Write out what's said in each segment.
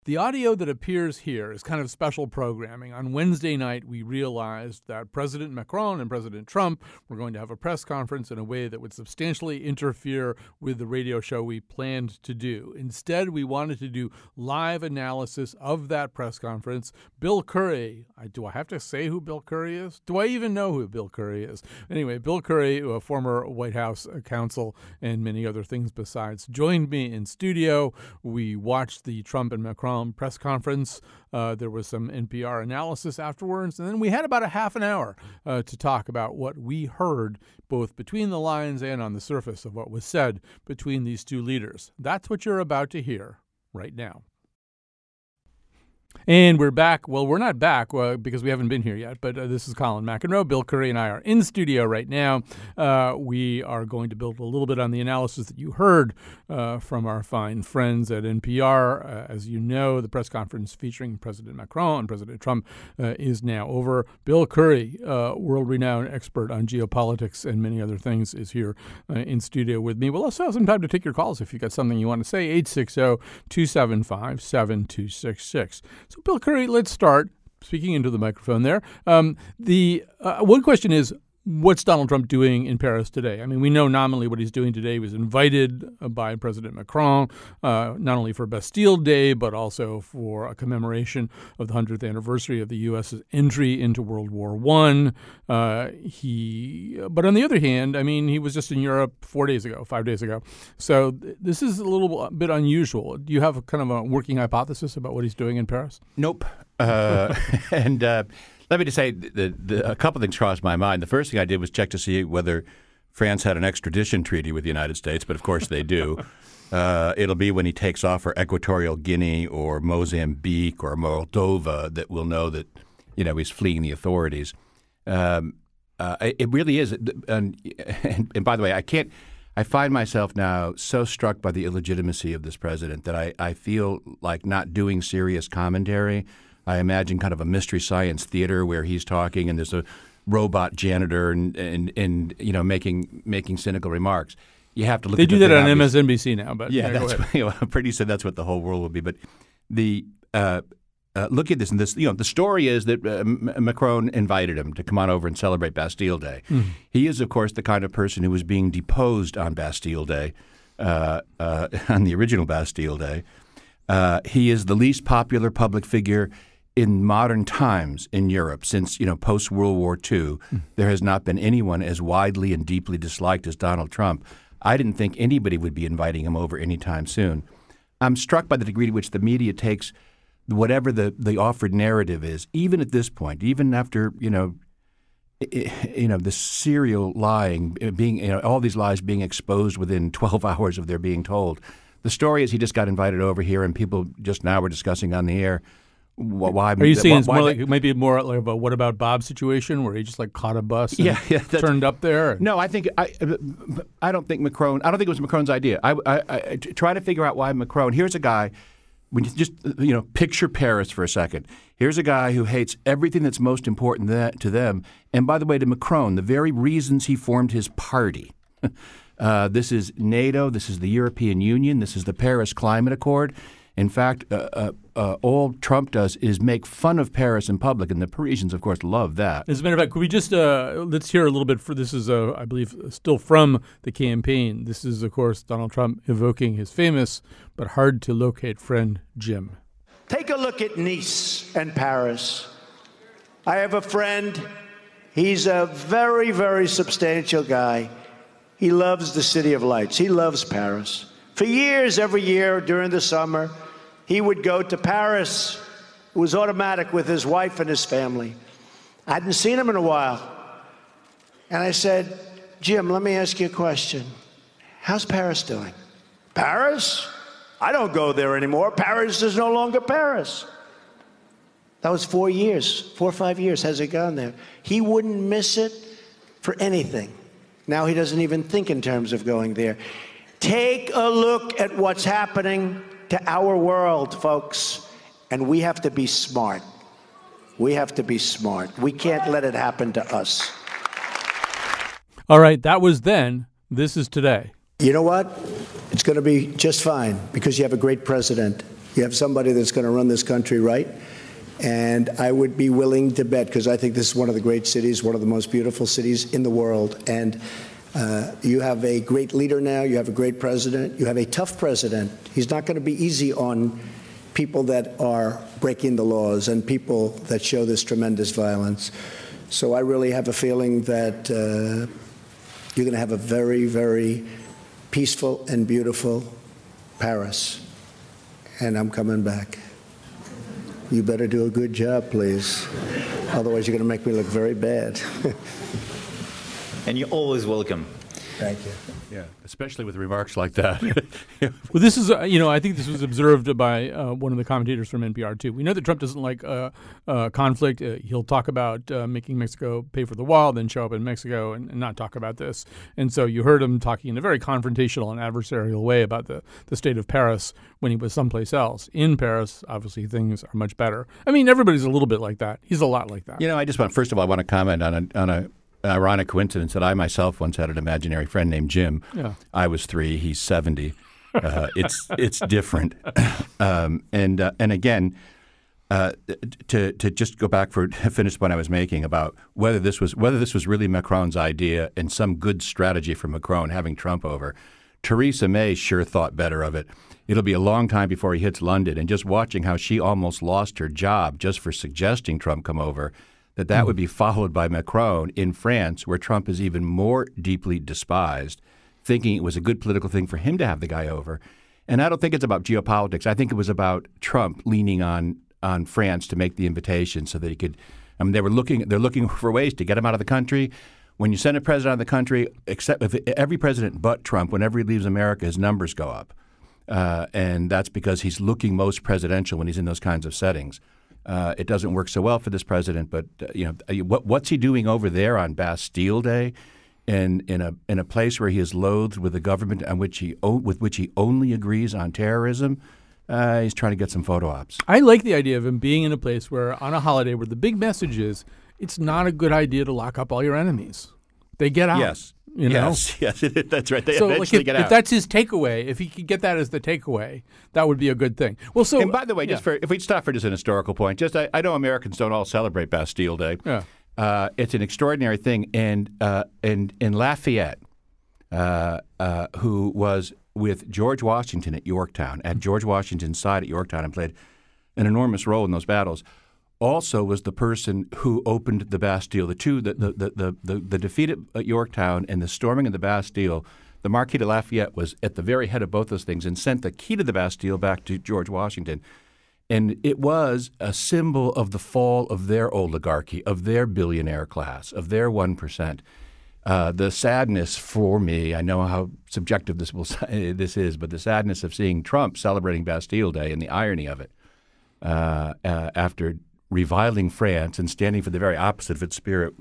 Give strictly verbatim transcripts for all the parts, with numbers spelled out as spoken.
The audio that appears here is kind of special programming. On Wednesday night, we realized that President Macron and President Trump were going to have a press conference in a way that would substantially interfere with the radio show we planned to do. Instead, we wanted to do live analysis of that press conference. Bill Curry, I, do I have to say who Bill Curry is? Do I even know who Bill Curry is? Anyway, Bill Curry, a former White House counsel and many other things besides, joined me in studio. We watched the Trump and Macron press conference. Uh, there was some N P R analysis afterwards, and then we had about a half an hour uh, to talk about what we heard both between the lines and on the surface of what was said between these two leaders. That's what you're about to hear right now. And we're back. Well, we're not back uh, because we haven't been here yet, but uh, this is Colin McEnroe. Bill Curry and I are in studio right now. Uh, we are going to build a little bit on the analysis that you heard uh, from our fine friends at N P R. Uh, as you know, the press conference featuring President Macron and President Trump uh, is now over. Bill Curry, uh, world-renowned expert on geopolitics and many other things, is here uh, in studio with me. We'll also have some time to take your calls if you've got something you want to say. eight six zero, two seven five, seven two six six. So, Bill Curry, let's start speaking into the microphone there. Um, the uh, one question is, what's Donald Trump doing in Paris today? I mean, we know nominally what he's doing today. He was invited by President Macron, uh, not only for Bastille Day, but also for a commemoration of the hundredth anniversary of the U S's entry into World War One. Uh, he, but on the other hand, I mean, he was just in Europe four days ago, five days ago. So th- this is a little bit unusual. Do you have a kind of a working hypothesis about what he's doing in Paris? Nope. Uh, and uh, let me just say, the, the, a couple of things crossed my mind. The first thing I did was check to see whether France had an extradition treaty with the United States, but of course they do. Uh, it'll be when he takes off for Equatorial Guinea or Mozambique or Moldova that we'll know that, you know, he's fleeing the authorities. Um, uh, it really is. And, and, and by the way, I can't – I find myself now so struck by the illegitimacy of this president that I, I feel like not doing serious commentary. I imagine kind of a Mystery Science Theater where he's talking and there's a robot janitor and, and, and you know, making making cynical remarks. You have to look they at do the that on obvious. M S N B C now. But yeah, yeah, that's you know, pretty soon that's what the whole world will be. But the uh, uh, look at this. And this, you know, the story is that uh, Macron invited him to come on over and celebrate Bastille Day. Mm. He is, of course, the kind of person who was being deposed on Bastille Day, uh, uh, on the original Bastille Day. Uh, he is the least popular public figure in modern times in Europe since, you know, post-World War Two. Mm. There has not been anyone as widely and deeply disliked as Donald Trump. I didn't think anybody would be inviting him over anytime soon. I'm struck by the degree to which the media takes whatever the, the offered narrative is, even at this point, even after, you know, you know, the serial lying, being, you know, all these lies being exposed within twelve hours of their being told. The story is he just got invited over here and people just now were discussing on the air. Why, Are you saying why, it's more why like maybe more like a what about Bob situation where he just like caught a bus and yeah, yeah, turned up there? And... No, I think I I don't think Macron. I don't think it was Macron's idea. I, I, I try to figure out why Macron. Here's a guy. When you just you know picture Paris for a second. Here's a guy who hates everything that's most important that, to them. And by the way, to Macron, the very reasons he formed his party. uh, this is NATO. This is the European Union. This is the Paris Climate Accord. In fact, uh, uh, uh, all Trump does is make fun of Paris in public, and the Parisians, of course, love that. As a matter of fact, could we just uh, let's hear a little bit? For this is, uh, I believe, still from the campaign. This is, of course, Donald Trump evoking his famous but hard to locate friend Jim. Take a look at Nice and Paris. I have a friend. He's a very, very substantial guy. He loves the City of Lights. He loves Paris. For years, every year during the summer, he would go to Paris. It was automatic with his wife and his family. I hadn't seen him in a while. And I said, Jim, let me ask you a question. How's Paris doing? Paris? I don't go there anymore. Paris is no longer Paris. That was four years, four or five years has it gone there. He wouldn't miss it for anything. Now he doesn't even think in terms of going there. Take a look at what's happening to our world, folks, and we have to be smart. We have to be smart. We can't let it happen to us. All right, that was then. This is today. You know what? It's going to be just fine because you have a great president. You have somebody that's going to run this country right. And I would be willing to bet, because I think this is one of the great cities, one of the most beautiful cities in the world. And uh, you have a great leader now. You have a great president. You have a tough president. He's not going to be easy on people that are breaking the laws and people that show this tremendous violence. So I really have a feeling that uh, you're going to have a very, very peaceful and beautiful Paris. And I'm coming back. You better do a good job, please. Otherwise, you're going to make me look very bad. And you're always welcome. Thank you. Yeah, especially with remarks like that. Well, this is, uh, you know, I think this was observed by uh, one of the commentators from N P R, too. We know that Trump doesn't like uh, uh, conflict. Uh, he'll talk about uh, making Mexico pay for the wall, then show up in Mexico and, and not talk about this. And so you heard him talking in a very confrontational and adversarial way about the, the state of Paris when he was someplace else. In Paris, obviously, things are much better. I mean, everybody's a little bit like that. He's a lot like that. You know, I just want, first of all, I want to comment on a, on a ironic coincidence that I myself once had an imaginary friend named Jim. Yeah. I was three; he's seventy. Uh, it's it's different, um, and uh, and again, uh, to to just go back for finish the point I was making about whether this was whether this was really Macron's idea and some good strategy for Macron having Trump over. Theresa May sure thought better of it. It'll be a long time before he hits London, and just watching how she almost lost her job just for suggesting Trump come over. That that would be followed by Macron in France, where Trump is even more deeply despised, thinking it was a good political thing for him to have the guy over. And I don't think it's about geopolitics. I think it was about Trump leaning on on France to make the invitation so that he could. I mean, they were looking. They're looking for ways to get him out of the country. When you send a president out of the country, except if every president but Trump, whenever he leaves America, his numbers go up, uh, and that's because he's looking most presidential when he's in those kinds of settings. Uh, it doesn't work so well for this president, but uh, you know what, what's he doing over there on Bastille Day, in in a in a place where he is loathed with a government on which he o- with which he only agrees on terrorism? Uh, he's trying to get some photo ops. I like the idea of him being in a place where, on a holiday, where the big message is, it's not a good idea to lock up all your enemies. They get out. Yes. You know? Yes, yes, that's right. They so, eventually like if, get out. if that's his takeaway, if he could get that as the takeaway, that would be a good thing. Well, so and by the way, yeah. just for if we stop for just an historical point, just I, I know Americans don't all celebrate Bastille Day. Yeah. Uh, it's an extraordinary thing, and uh, and in Lafayette, uh, uh, who was with George Washington at Yorktown, at George Washington's side at Yorktown, and played an enormous role in those battles. Also was the person who opened the Bastille. The two, the the the the, the defeat at Yorktown and the storming of the Bastille. The Marquis de Lafayette was at the very head of both those things and sent the key to the Bastille back to George Washington. And it was a symbol of the fall of their oligarchy, of their billionaire class, of their one percent. Uh, the sadness for me, I know how subjective this will this is, but the sadness of seeing Trump celebrating Bastille Day and the irony of it uh, uh, after reviling France and standing for the very opposite of its spirit.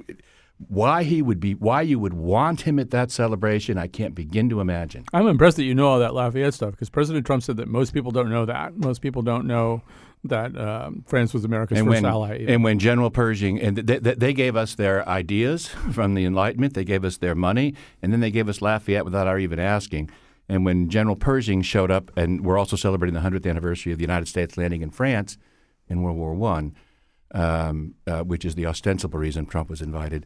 Why he would be, why you would want him at that celebration, I can't begin to imagine. I'm impressed that you know all that Lafayette stuff, because President Trump said that most people don't know that. Most people don't know that uh, France was America's and first when, ally. Even. And when General Pershing, and they, they, they gave us their ideas from the Enlightenment, they gave us their money, and then they gave us Lafayette without our even asking. And when General Pershing showed up, and we're also celebrating the hundredth anniversary of the United States landing in France in World War One, um, uh, which is the ostensible reason Trump was invited.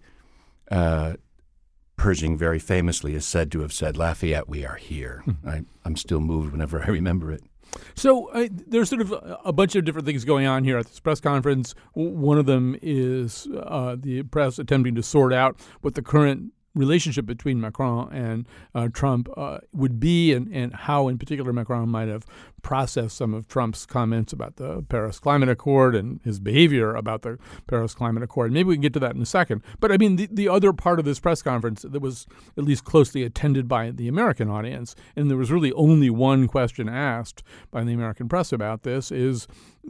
Uh, Pershing very famously is said to have said, "Lafayette, we are here." I, I'm still moved whenever I remember it. So uh, there's sort of a, a bunch of different things going on here at this press conference. W- one of them is uh, the press attempting to sort out what the current relationship between Macron and uh, Trump uh, would be, and, and how in particular Macron might have processed some of Trump's comments about the Paris Climate Accord and his behavior about the Paris Climate Accord. Maybe we can get to that in a second. But I mean, the, the other part of this press conference that was at least closely attended by the American audience, and there was really only one question asked by the American press about this, is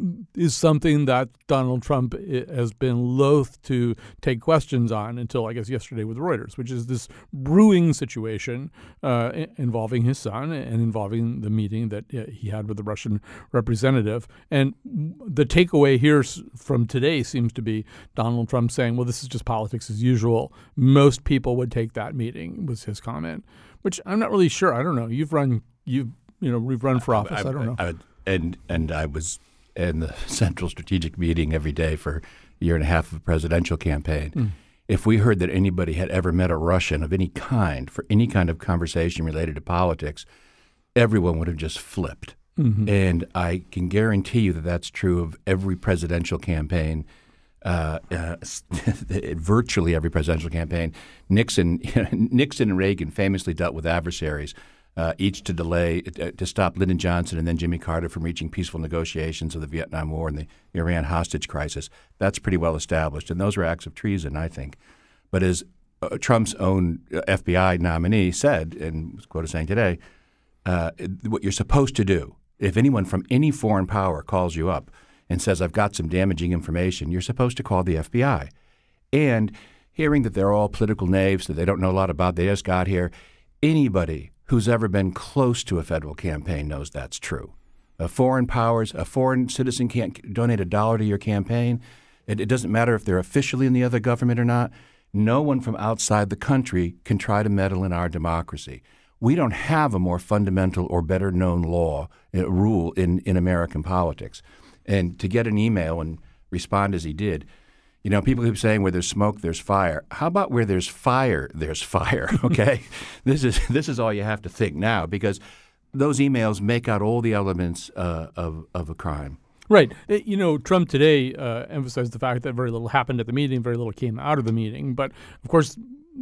is something that Donald Trump has been loath to take questions on until, I guess, yesterday with Reuters, which is this brewing situation uh, involving his son and involving the meeting that he had with the Russian representative. And the takeaway here from today seems to be Donald Trump saying, well, this is just politics as usual. Most people would take that meeting, was his comment, which I'm not really sure. I don't know. You've run, you've, you know, we've run for office. I, I, I don't know. I would, and and I was in the Central Strategic Meeting every day for a year and a half of a presidential campaign. Mm. If we heard that anybody had ever met a Russian of any kind for any kind of conversation related to politics, everyone would have just flipped. Mm-hmm. And I can guarantee you that that's true of every presidential campaign, uh, uh, virtually every presidential campaign. Nixon, Nixon and Reagan famously dealt with adversaries, uh, each to delay uh, to stop Lyndon Johnson and then Jimmy Carter from reaching peaceful negotiations of the Vietnam War and the Iran hostage crisis. That's pretty well established, and those were acts of treason, I think. But as uh, Trump's own F B I nominee said, and was quoted saying today, uh, what you're supposed to do, if anyone from any foreign power calls you up and says, I've got some damaging information, you're supposed to call the F B I. And hearing that they're all political knaves, that they don't know a lot about, they just got here, anybody who's ever been close to a federal campaign knows that's true. A foreign powers, a foreign citizen can't donate a dollar to your campaign. It, it doesn't matter if they're officially in the other government or not. No one from outside the country can try to meddle in our democracy. We don't have a more fundamental or better known law, uh, rule in, in American politics. And to get an email and respond as he did, you know, people keep saying where there's smoke, there's fire. How about where there's fire, there's fire, okay? this is this is all you have to think now, because those emails make out all the elements uh, of, of a crime. Right. You know, Trump today uh, emphasized the fact that very little happened at the meeting, very little came out of the meeting. But, of course,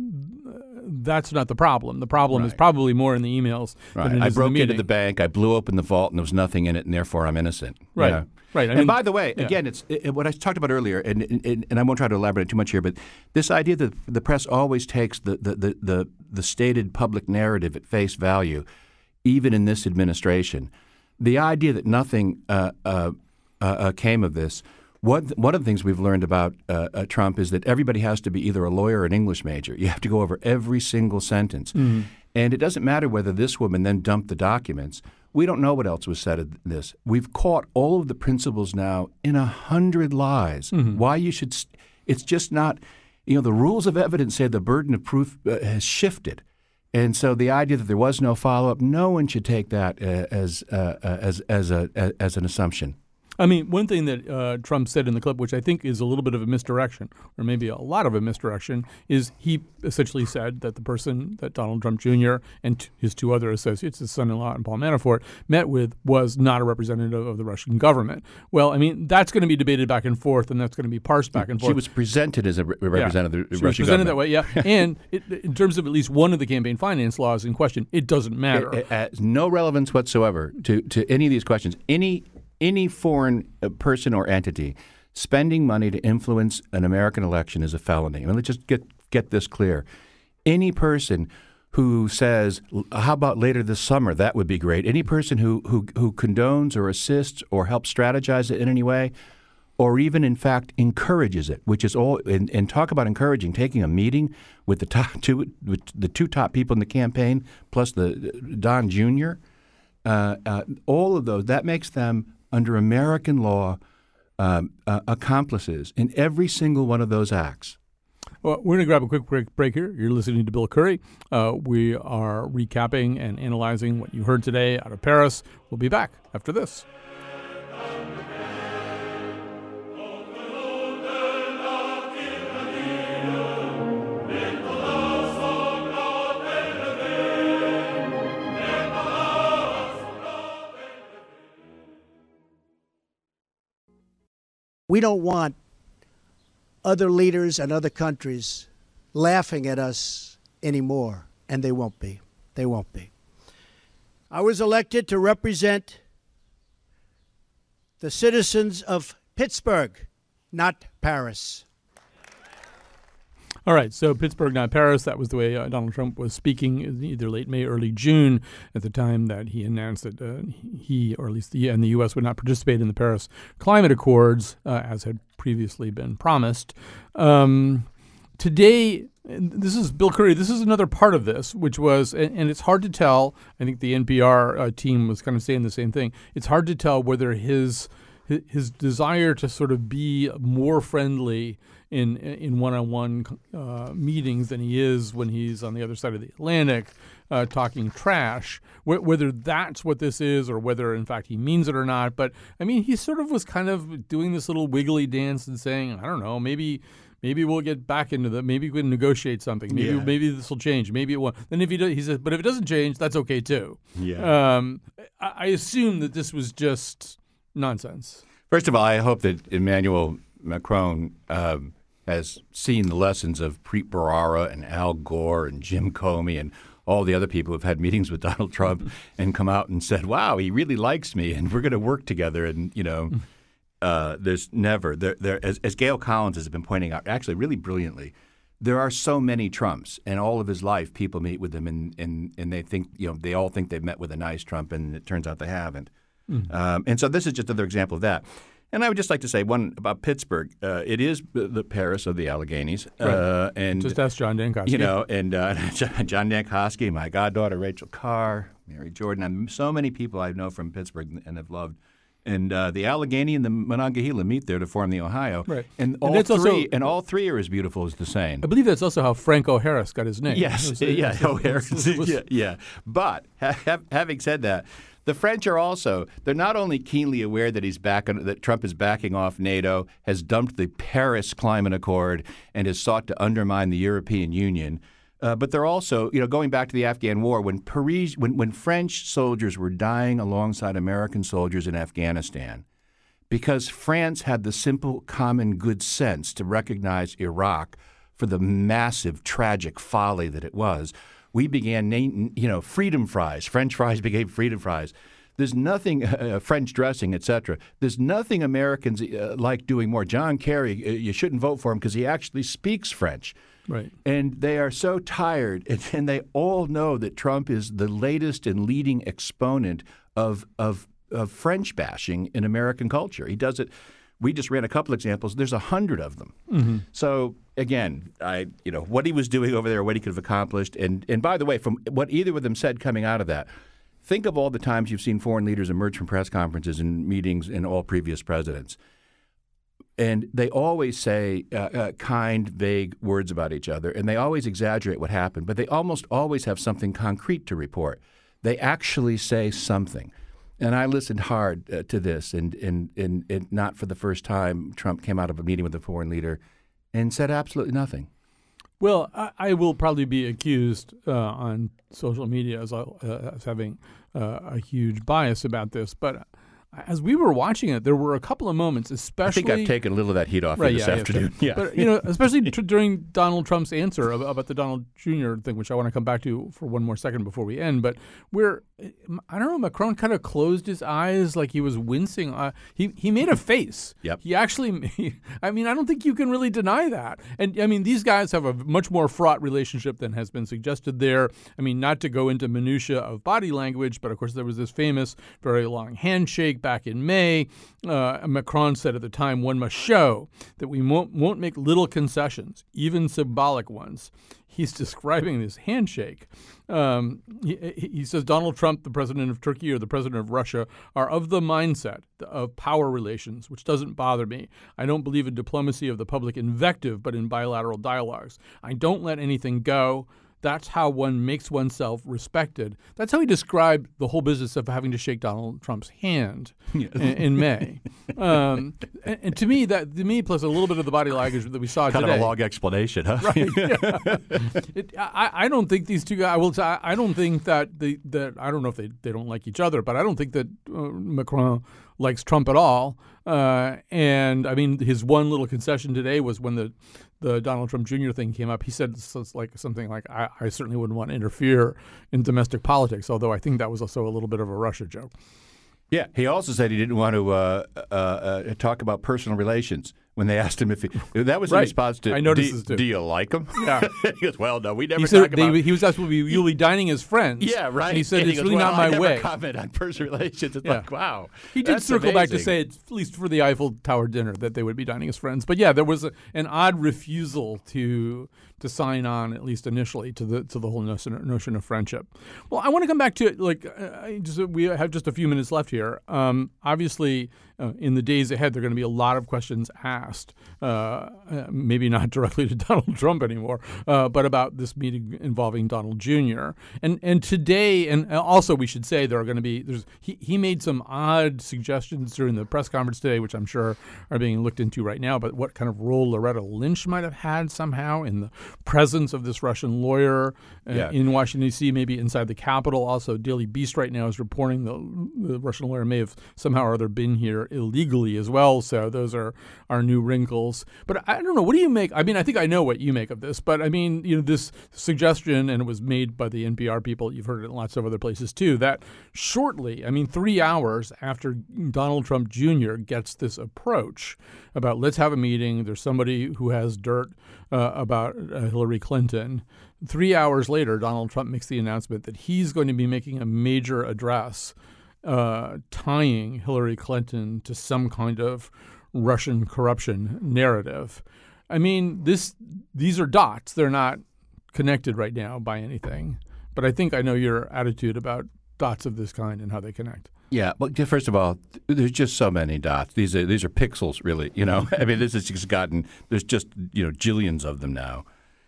that's not the problem. The problem right. is probably more in the emails right. than it I is broke in the into the bank, I blew open the vault, and there was nothing in it, and therefore I'm innocent. Right. Yeah. Right. I and mean, by the way, yeah. again, it's it, what I talked about earlier, and, and and I won't try to elaborate too much here, but this idea that the press always takes the the, the, the, the stated public narrative at face value, even in this administration. The idea that nothing uh, uh, uh, came of this. One, one of the things we've learned about uh, uh, Trump is that everybody has to be either a lawyer or an English major. You have to go over every single sentence. Mm-hmm. And it doesn't matter whether this woman then dumped the documents. We don't know what else was said of this. We've caught all of the principals now in a hundred lies. Mm-hmm. Why you should – it's just not – you know, the rules of evidence say the burden of proof uh, has shifted. And so the idea that there was no follow-up, no one should take that uh, as, uh, uh, as, as, a, as an assumption. I mean, one thing that uh, Trump said in the clip, which I think is a little bit of a misdirection, or maybe a lot of a misdirection, is he essentially said that the person that Donald Trump Junior and t- his two other associates, his son-in-law and Paul Manafort, met with was not a representative of the Russian government. Well, I mean, that's going to be debated back and forth, and that's going to be parsed back and forth. She was presented as a re- representative yeah. of the she Russian was presented government. that way, yeah. And it, in terms of at least one of the campaign finance laws in question, it doesn't matter. It, it has no relevance whatsoever to, to any of these questions. Any Any foreign person or entity spending money to influence an American election is a felony. I mean, let's just get get this clear. Any person who says, how about later this summer, that would be great. Any person who who, who condones or assists or helps strategize it in any way, or even, in fact, encourages it, which is all, and, and talk about encouraging, taking a meeting with the top two, with the two top people in the campaign, plus the Don Junior, uh, uh, all of those, that makes them under American law, um, uh, accomplices in every single one of those acts. Well, we're going to grab a quick break, break here. You're listening to Bill Curry. Uh, we are recapping and analyzing what you heard today out of Paris. We'll be back after this. We don't want other leaders and other countries laughing at us anymore, and they won't be. They won't be. I was elected to represent the citizens of Pittsburgh, not Paris. All right, so Pittsburgh, not Paris. That was the way uh, Donald Trump was speaking either late May, early June, at the time that he announced that uh, he, or at least the, and the U S would not participate in the Paris Climate Accords, uh, as had previously been promised. Um, today, this is Bill Curry, this is another part of this, which was, and, and it's hard to tell, I think the N P R uh, team was kind of saying the same thing, it's hard to tell whether his his, his desire to sort of be more friendly in in one-on-one uh, meetings than he is when he's on the other side of the Atlantic uh, talking trash, wh- whether that's what this is or whether, in fact, he means it or not. But, I mean, he sort of was kind of doing this little wiggly dance and saying, I don't know, maybe maybe we'll get back into the – maybe we can negotiate something. Maybe yeah. maybe this will change. Maybe it won't. Then if he does, he says, but if it doesn't change, that's okay too. Yeah. Um, I, I assume that this was just nonsense. First of all, I hope that Emmanuel Macron um, has seen the lessons of Preet Bharara and Al Gore and Jim Comey and all the other people who've had meetings with Donald Trump and come out and said, wow, he really likes me and we're going to work together. And, you know, uh, there's never there, there as, as Gail Collins has been pointing out, actually really brilliantly, there are so many Trumps, and all of his life people meet with him and, and, and they think, you know, they all think they've met with a nice Trump, and it turns out they haven't. Mm-hmm. Um, and so this is just another example of that. And I would just like to say one about Pittsburgh. Uh, it is the Paris of the Alleghenies. Right. Uh, and just ask John Dankosky. You know, and uh, John Dankosky, my goddaughter Rachel Carr, Mary Jordan, and so many people I know from Pittsburgh and have loved. And uh, the Allegheny and the Monongahela meet there to form the Ohio. Right. And all and three also, and all three are as beautiful as the Seine. I believe that's also how Frank O'Harris got his name. Yes. Was, yeah. was, O'Harris. was, was, yeah. Yeah. But ha- having said that, the French are also, they're not only keenly aware that he's back on, that Trump is backing off NATO, has dumped the Paris Climate Accord, and has sought to undermine the European Union, uh, but they're also, you know, going back to the Afghan war, when Paris, when, when French soldiers were dying alongside American soldiers in Afghanistan, because France had the simple common good sense to recognize Iraq for the massive, tragic folly that it was, we began, you know, freedom fries. French fries became freedom fries. There's nothing, uh, French dressing, et cetera. There's nothing Americans uh, like doing more. John Kerry, uh, you shouldn't vote for him because he actually speaks French. Right. And they are so tired, and, and they all know that Trump is the latest and leading exponent of of of French bashing in American culture. He does it. We just ran a couple examples. There's a hundred of them. Mm-hmm. So again, I you know what he was doing over there, what he could have accomplished, and and by the way, from what either of them said coming out of that, think of all the times you've seen foreign leaders emerge from press conferences and meetings in all previous presidents, and they always say uh, uh, kind, vague words about each other, and they always exaggerate what happened, but they almost always have something concrete to report. They actually say something. And I listened hard uh, to this, and, and, and, and not for the first time, Trump came out of a meeting with a foreign leader and said absolutely nothing. Well, I, I will probably be accused uh, on social media as, uh, as having uh, a huge bias about this, but as we were watching it, there were a couple of moments, especially. I think I've taken a little of that heat off right, you this yeah, afternoon. Yeah, yeah. But, you know, especially t- during Donald Trump's answer about, about the Donald Junior thing, which I want to come back to for one more second before we end. But where, I don't know, Macron kind of closed his eyes like he was wincing. Uh, he, he made a face. Yep. He actually, he, I mean, I don't think you can really deny that. And, I mean, these guys have a much more fraught relationship than has been suggested there. I mean, not to go into minutia of body language, but of course there was this famous, very long handshake back in May. Uh, Macron said at the time, one must show that we won't, won't make little concessions, even symbolic ones. He's describing this handshake. Um, he, he says Donald Trump, the president of Turkey or the president of Russia, are of the mindset of power relations, which doesn't bother me. I don't believe in diplomacy of the public invective, but in bilateral dialogues. I don't let anything go. That's how one makes oneself respected. That's how he described the whole business of having to shake Donald Trump's hand yes. in, in May. Um, and, and to me, that to me, plus a little bit of the body language that we saw kind today. Kind of a long explanation, huh? Right. Yeah. it, I, I don't think these two guys. I will. I, I don't think that the that I don't know if they, they don't like each other, but I don't think that uh, Macron likes Trump at all. Uh, and I mean, his one little concession today was when the. the Donald Trump Junior thing came up, he said like something like, I, I certainly wouldn't want to interfere in domestic politics, although I think that was also a little bit of a Russia joke. Yeah. He also said he didn't want to uh, uh, uh, talk about personal relations when they asked him if he – that was in right. response to, I noticed do, this too. do you like him? Yeah. He goes, well, no, we never he said talk about – He was asked, you'll be dining as friends. Yeah, right. And he said, and it's he goes, really well, not my I never way. comment on personal relations. It's yeah. like, wow. He did that's circle amazing. back to say, it's, at least for the Eiffel Tower dinner, that they would be dining as friends. But yeah, there was a, an odd refusal to to sign on, at least initially, to the to the whole notion, notion of friendship. Well, I want to come back to it. Like, uh, just, we have just a few minutes left here. Um, obviously, uh, in the days ahead, there are going to be a lot of questions asked, uh, uh, maybe not directly to Donald Trump anymore, uh, but about this meeting involving Donald Junior And and today, and also we should say there are going to be, there's he, he made some odd suggestions during the press conference today, which I'm sure are being looked into right now, but what kind of role Loretta Lynch might have had somehow in the presence of this Russian lawyer uh, Yeah. in Washington, D C, maybe inside the Capitol. Also, Daily Beast right now is reporting the, the Russian lawyer may have somehow or other been here illegally as well. So those are, are new wrinkles. But I don't know. What do you make? I mean, I think I know what you make of this. But I mean, you know, this suggestion, and it was made by the N P R people. You've heard it in lots of other places too, that shortly, I mean, three hours after Donald Trump Junior gets this approach about let's have a meeting, there's somebody who has dirt uh, about uh, Hillary Clinton. Three hours later, Donald Trump makes the announcement that he's going to be making a major address uh, tying Hillary Clinton to some kind of Russian corruption narrative. I mean, this these are dots. They're not connected right now by anything. But I think I know your attitude about dots of this kind and how they connect. Yeah, well, first of all, there's just so many dots. These are these are pixels, really. You know, I mean, this has just gotten there's just you know jillions of them now,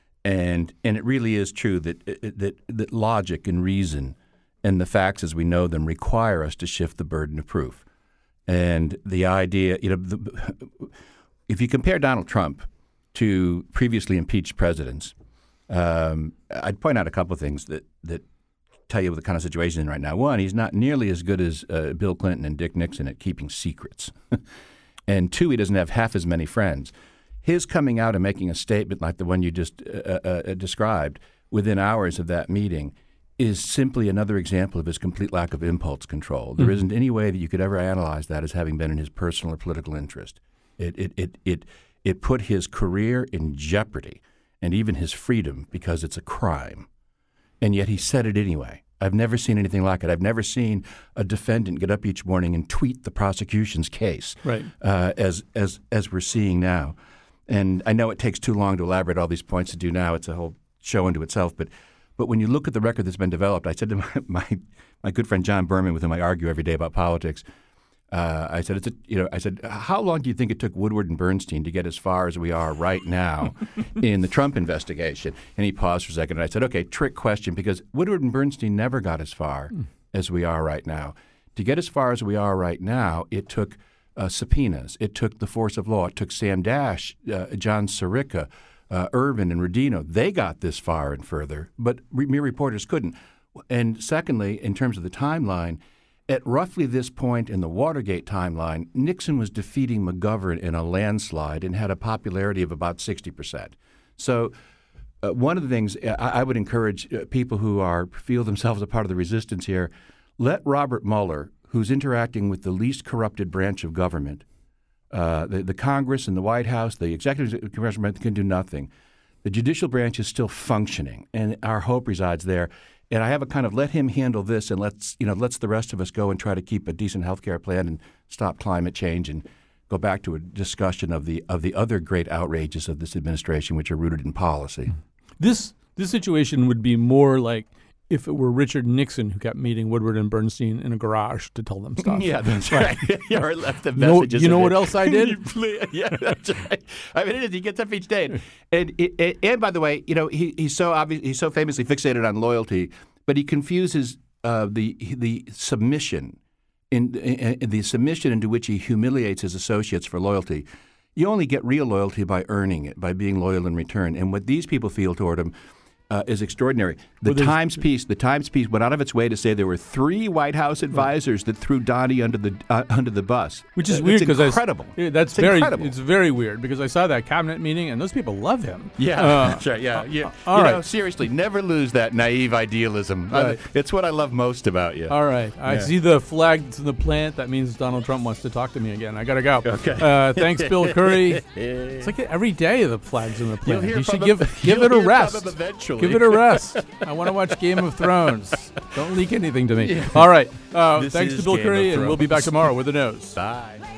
and and it really is true that that that logic and reason and the facts as we know them require us to shift the burden of proof. And the idea, you know, the, if you compare Donald Trump to previously impeached presidents, um, I'd point out a couple of things that that. tell you what the kind of situation he's in right now. One, he's not nearly as good as uh, Bill Clinton and Dick Nixon at keeping secrets. And two, he doesn't have half as many friends. His coming out and making a statement like the one you just uh, uh, described within hours of that meeting is simply another example of his complete lack of impulse control. There mm-hmm. isn't any way that you could ever analyze that as having been in his personal or political interest. It, it, it, it, it put his career in jeopardy and even his freedom because it's a crime. And yet he said it anyway. I've never seen anything like it. I've never seen a defendant get up each morning and tweet the prosecution's case, right. uh, as as as we're seeing now. And I know it takes too long to elaborate all these points to do now. It's a whole show unto itself. But but when you look at the record that's been developed, I said to my my, my good friend John Berman, with whom I argue every day about politics, uh, I said, it's a, you know, I said, how long do you think it took Woodward and Bernstein to get as far as we are right now in the Trump investigation? And he paused for a second, and I said, okay, trick question, because Woodward and Bernstein never got as far mm. as we are right now. To get as far as we are right now, it took uh, subpoenas. It took the force of law. It took Sam Dash, uh, John Sirica, uh, Irvin, and Rodino. They got this far and further, but re- mere reporters couldn't. And secondly, in terms of the timeline, at roughly this point in the Watergate timeline, Nixon was defeating McGovern in a landslide and had a popularity of about sixty percent. So uh, one of the things I, I would encourage uh, people who are feel themselves a part of the resistance here, let Robert Mueller, who's interacting with the least corrupted branch of government, uh, the, the Congress and the White House, the executive congressional branch can do nothing. The judicial branch is still functioning, and our hope resides there. And I have a kind of let him handle this, and let's you know let's the rest of us go and try to keep a decent health care plan and stop climate change and go back to a discussion of the of the other great outrages of this administration, which are rooted in policy. This this situation would be more like if it were Richard Nixon who kept meeting Woodward and Bernstein in a garage to tell them stuff. Yeah, that's right. yeah, or left the no, messages. You know what else I did? yeah, that's right. I mean, it is. He gets up each day, and and, and, and by the way, you know, he, he's so obvious. He's so famously fixated on loyalty, but he confuses uh, the the submission in, in, in the submission into which he humiliates his associates for loyalty. You only get real loyalty by earning it, by being loyal in return. And what these people feel toward him Uh, is extraordinary. The well, Times piece, the Times piece went out of its way to say there were three White House advisors that threw Donnie under the uh, under the bus, which is uh, weird because incredible. I, yeah, that's it's very incredible. It's very weird because I saw that cabinet meeting and those people love him. Yeah, uh, that's right. Yeah, yeah. Uh, all you right. know, seriously, never lose that naive idealism. Right. I, it's what I love most about you. All right, I yeah. see the flag that's in the plant. That means Donald Trump wants to talk to me again. I gotta go. Okay. Uh, thanks, Bill Curry. It's like every day the flag's in the plant. You'll hear You should from give him, give it a rest. Eventually. Give it a rest. I want to watch Game of Thrones. Don't leak anything to me. Yeah. All right. Uh, thanks to Bill Game Curry, and we'll be back Thrones. tomorrow with the news. Bye.